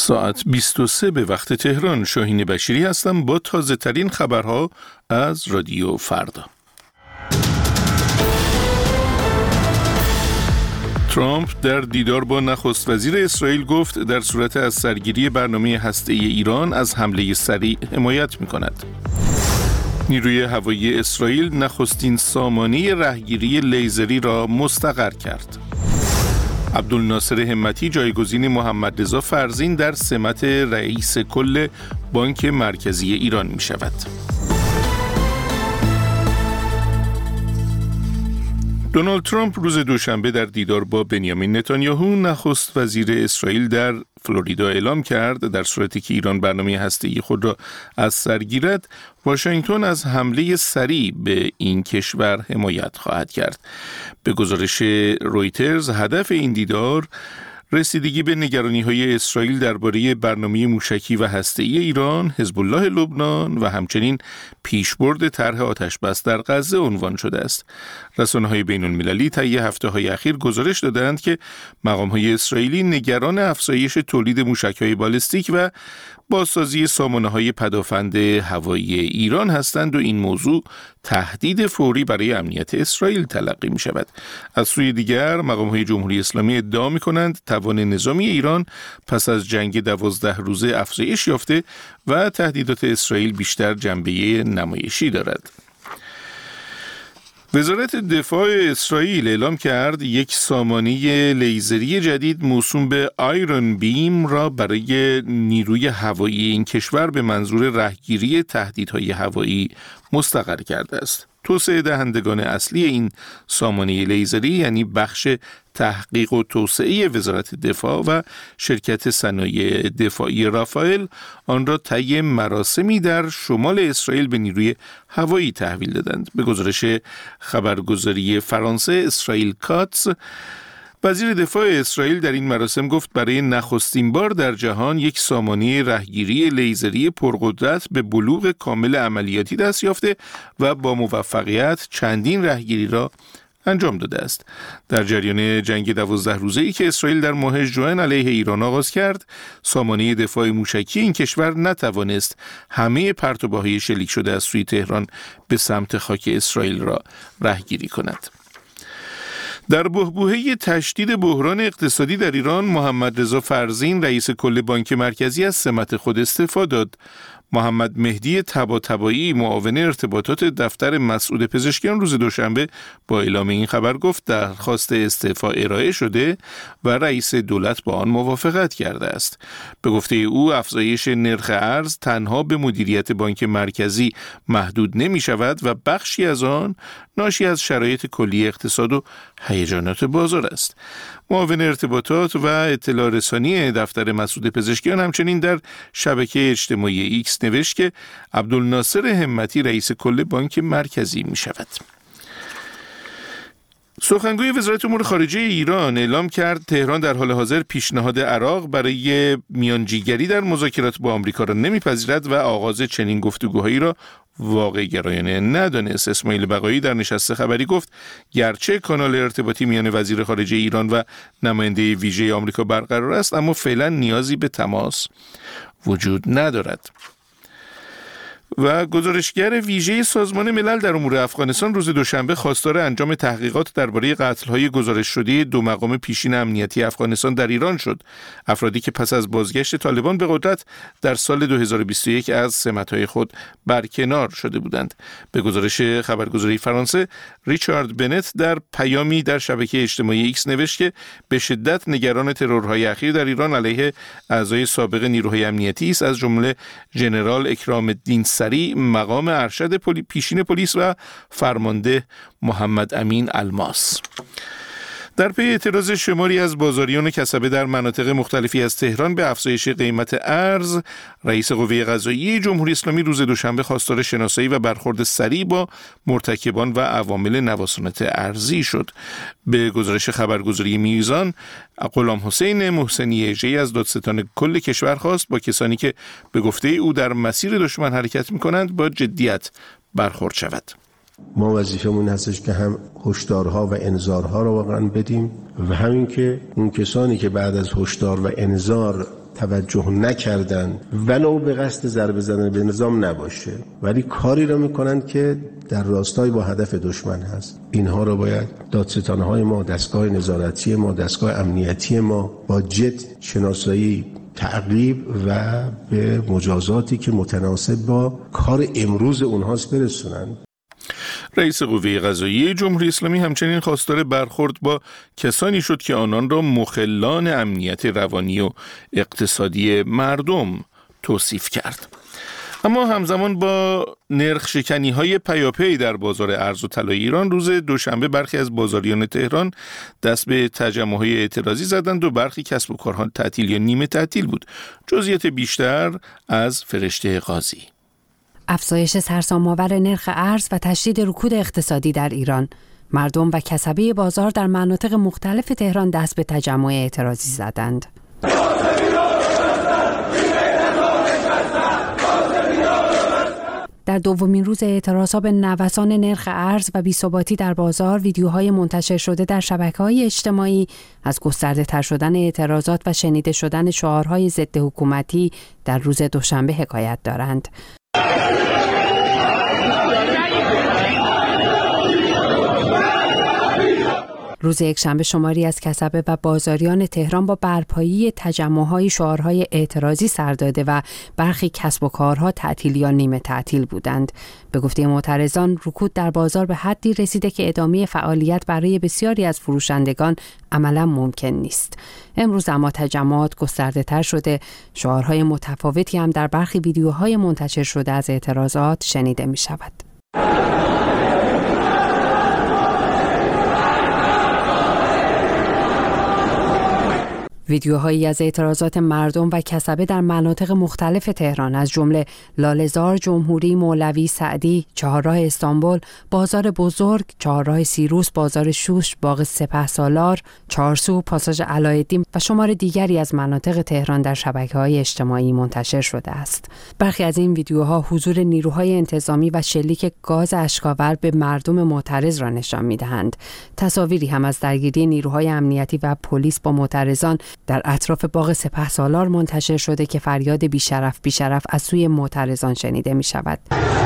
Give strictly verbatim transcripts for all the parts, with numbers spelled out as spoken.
ساعت بیست و سه به وقت تهران. شاهین بشیری هستم با تازه ترین خبرها از رادیو فردا. ترامپ در دیدار با نخست وزیر اسرائیل گفت در صورت از سرگیری برنامه هسته‌ای ایران از حمله سریع حمایت می‌کند. نیروی هوایی اسرائیل نخستین سامانه رهگیری لیزری را مستقر کرد. عبدالناصر همتی جایگزین محمد رضا فرزین در سمت رئیس کل بانک مرکزی ایران می شود. دونالد ترامپ روز دوشنبه در دیدار با بنیامین نتانیاهو نخست وزیر اسرائیل در فلوریدا اعلام کرد در صورتی که ایران برنامه هسته‌ای خود را از سر گیرد، واشنگتن از حمله سریع به این کشور حمایت خواهد کرد. به گزارش رویترز هدف این دیدار رسیدگی به نگرانی‌های اسرائیل درباره برنامه موشکی و هسته‌ای ایران، حزب الله لبنان و همچنین پیشبرد طرح آتش‌بس در غزه عنوان شده است. رسانه‌های بین‌المللی طی هفته‌های اخیر گزارش دادند که مقام‌های اسرائیلی نگران افزایش تولید موشک‌های بالستیک و بازسازی سامانه‌های پدافند هوایی ایران هستند و این موضوع تهدید فوری برای امنیت اسرائیل تلقی می‌شود. از سوی دیگر مقام‌های جمهوری اسلامی ادعا می‌کنند توان نظامی ایران پس از جنگ دوازده روزه افزایش یافته و تهدیدات اسرائیل بیشتر جنبه نمایشی دارد. وزارت دفاع اسرائیل اعلام کرد یک سامانه لیزری جدید موسوم به آیرون بیم را برای نیروی هوایی این کشور به منظور رهگیری تهدیدهای هوایی مستقر کرده است. توسعه دهندگان اصلی این سامانه لیزری یعنی بخش تحقیق و توسعه وزارت دفاع و شرکت صنایع دفاعی رافائل آن را طی مراسمی در شمال اسرائیل به نیروی هوایی تحویل دادند. به گزارش خبرگزاری فرانسه اسرائیل کاتس، وزیر دفاع اسرائیل در این مراسم گفت برای نخستین بار در جهان یک سامانه رهگیری لیزری پرقدرت به بلوغ کامل عملیاتی دست یافته و با موفقیت چندین رهگیری را انجام داده است. در جریان جنگ دوازده روزه‌ای که اسرائیل در ماه ژوئن علیه ایران آغاز کرد، سامانه دفاع موشکی این کشور نتوانست همه پرتوبه‌های شلیک شده از سوی تهران به سمت خاک اسرائیل را رهگیری کند. در بحبوحه تشدید بحران اقتصادی در ایران، محمد رضا فرزین رئیس کل بانک مرکزی از سمت خود استعفا داد. محمد مهدی طباطبایی معاون ارتباطات دفتر مسعود پزشکیان روز دوشنبه با اعلام این خبر گفت درخواست استعفا ارائه شده و رئیس دولت با آن موافقت کرده است. به گفته او افزایش نرخ ارز تنها به مدیریت بانک مرکزی محدود نمی شود و بخشی از آن ناشی از شرایط کلی اقتصاد و هیجانات بازار است. معاون ارتباطات و اطلاع رسانی دفتر مسعود پزشکیان همچنین در شبکه اجتماعی ایکس نوشت که عبدالناصر همتی رئیس کل بانک مرکزی می شود. سخنگوی وزارت امور خارجه ایران اعلام کرد تهران در حال حاضر پیشنهاد عراق برای میانجیگری در مذاکرات با آمریکا را نمیپذیرد و آغاز چنین گفتگوهایی را واقع گرایانه ندانست. اسماعیل بقایی در نشست خبری گفت گرچه کانال ارتباطی میان وزیر خارجه ایران و نماینده ویژه آمریکا برقرار است، اما فعلا نیازی به تماس وجود ندارد. و گزارشگر ویژه سازمان ملل در امور افغانستان روز دوشنبه خواستار انجام تحقیقات درباره قتل‌های گزارش شده دو مقام پیشین امنیتی افغانستان در ایران شد. افرادی که پس از بازگشت طالبان به قدرت در سال دو هزار و بیست و یک از سمت‌های خود برکنار شده بودند. به گزارش خبرگزاری فرانسه، ریچارد بنت در پیامی در شبکه اجتماعی ایکس نوشت که به شدت نگران ترورهای اخیر در ایران علیه اعضای سابق نیروهای امنیتی است، از جمله ژنرال اکرام الدین سری، مقام ارشد پلی پیشین پلیس و فرمانده محمد امین الماس. در پی اعتراض شماری از بازاریان کسبه در مناطق مختلفی از تهران به افزایش قیمت ارز، رئیس قوه قضاییه جمهوری اسلامی روز دوشنبه خواستار شناسایی و برخورد سریع با مرتکبان و عوامل نوسانات ارزی شد. به گزارش خبرگزاری میزان، غلام حسین محسنی اژه‌ای از دادستان کل کشور خواست با کسانی که به گفته او در مسیر دشمن حرکت می‌کنند با جدیت برخورد شود. ما وظیفمون هستش که هم هشدارها و انذارها رو واقعا بدیم و همین که اون کسانی که بعد از هشدار و انذار توجه نکردن ولو به قصد ضربه زدن به نظام نباشه، ولی کاری را میکنن که در راستای با هدف دشمن هست. اینها را باید دادستانهای ما، دستگاه نظارتی ما، دستگاه امنیتی ما با جد شناسایی، تعقیب و به مجازاتی که متناسب با کار امروز اونهاست برسونند. رئیس قوه قضاییه جمهوری اسلامی همچنین خواستار برخورد با کسانی شد که آنان را مخلان امنیت روانی و اقتصادی مردم توصیف کرد. اما همزمان با نرخ شکنی های پیاپی در بازار ارز و طلای ایران، روز دوشنبه برخی از بازاریان تهران دست به تجمع های اعتراضی زدند و برخی کسب و کارها تعطیل یا نیمه تعطیل بود. جزئیات بیشتر از فرشته قاضی. افزایش سرسام‌آور نرخ ارز و تشدید رکود اقتصادی در ایران، مردم و کسبه بازار در مناطق مختلف تهران دست به تجمع اعتراضی زدند. در دومین روز اعتراضات به نوسان نرخ ارز و بی‌ثباتی در بازار، ویدیوهای منتشر شده در شبکه‌های اجتماعی از گسترده‌تر شدن اعتراضات و شنیده شدن شعارهای ضد حکومتی در روز دوشنبه حکایت دارند. روز یکشنبه شماری از کسبه و بازاریان تهران با برپایی تجمع‌های شعارهای اعتراضی سر داده و برخی کسب و کارها تعطیل یا نیمه تعطیل بودند. به گفته معترضان، رکود در بازار به حدی رسیده که ادامه فعالیت برای بسیاری از فروشندگان عملاً ممکن نیست. امروز اما تجمعات گسترده‌تر شده، شعارهای متفاوتی هم در برخی ویدیوهای منتشر شده از اعتراضات شنیده می‌شود. ویدیوهایی از اعتراضات مردم و کسبه در مناطق مختلف تهران از جمله لاله‌زار، جمهوری، مولوی، سعدی، چهارراه استانبول، بازار بزرگ، چهارراه سیروس، بازار شوش، باغ سپهسالار، چهارسو، پاساژ علاءالدین و شمار دیگری از مناطق تهران در شبکه‌های اجتماعی منتشر شده است. برخی از این ویدیوها حضور نیروهای انتظامی و شلیک گاز اشک‌آور به مردم معترض را نشان می‌دهند. تصاویری هم از درگیری نیروهای امنیتی و پلیس با معترضان در اطراف باغ سپهسالار منتشر شده که فریاد بیشرف بیشرف از سوی معترضان شنیده می شود.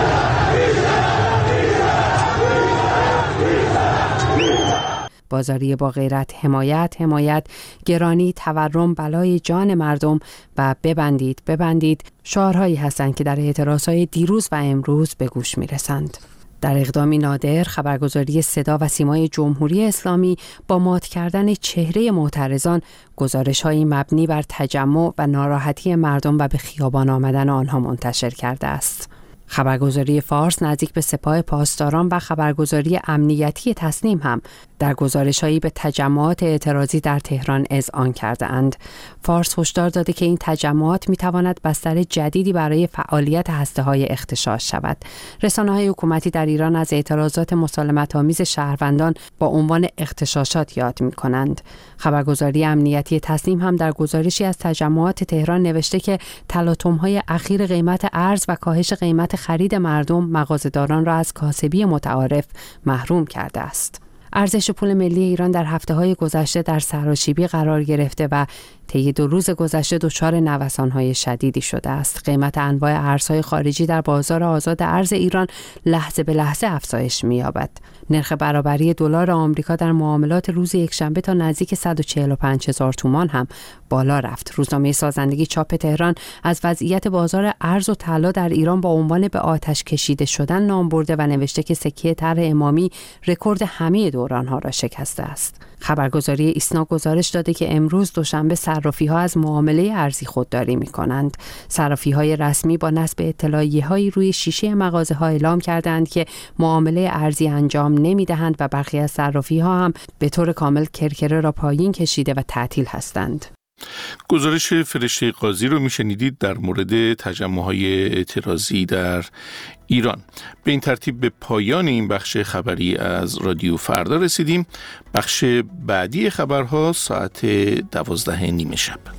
بازاری با غیرت، حمایت، حمایت، گرانی، تورم، بلای جان مردم و ببندید، ببندید شعارهایی هستند که در اعتراضهای دیروز و امروز به گوش می رسند. در اقدامی نادر، خبرگزاری صدا و سیمای جمهوری اسلامی با مات کردن چهره معترضان، گزارش‌های مبنی بر تجمع و ناراحتی مردم و به خیابان آمدن آنها منتشر کرده است. خبرگزاری فارس نزدیک به سپاه پاسداران و خبرگزاری امنیتی تصنیم هم در گزارش‌هایی به تجمعات اعتراضی در تهران اذعان کرده‌اند. فارس هشدار داده که این تجمعات می‌تواند بستر جدیدی برای فعالیت هسته‌های اغتشاش شود. رسانه‌های حکومتی در ایران از اعتراضات مسالمت‌آمیز شهروندان با عنوان اغتشاشات یاد می‌کنند. خبرگزاری امنیتی تصنیم هم در گزارشی از تجمعات تهران نوشته که تلاطم‌های اخیر قیمت ارز و کاهش قیمت خرید مردم مغازه‌داران را از کاسبی متعارف محروم کرده است. ارزش پول ملی ایران در هفته‌های گذشته در سراشیبی قرار گرفته و طی دو روز گذشته دچار نوسان‌های شدیدی شده است. قیمت انواع ارزهای خارجی در بازار آزاد ارز ایران لحظه به لحظه افزایش می‌یابد. نرخ برابری دلار آمریکا در معاملات روز یکشنبه تا نزدیک صد و چهل و پنج هزار تومان هم بالا رفت. روزنامه سازندگی چاپ تهران از وضعیت بازار ارز و طلا در ایران با عنوان به آتش کشیده شدن نام برده و نوشته که سکه طرح امامی رکورد همه دوران‌ها را شکسته است. خبرگزاری ایسنا گزارش داده که امروز دوشنبه صرافی‌ها از معامله ارزی خودداری می‌کنند. صرافی‌های رسمی با نصب اطلاعیه‌هایی روی شیشه مغازه‌ها اعلام کردند که معامله ارزی انجام نمی‌دهند و برخی از صرافی‌ها هم به طور کامل کرکره را پایین کشیده و تعطیل هستند. گزارش فرشته قاضی رو میشنیدید در مورد تجمع‌های اعتراضی در ایران. به این ترتیب به پایان این بخش خبری از رادیو فردا رسیدیم. بخش بعدی خبرها ساعت دوازده نیمه شب.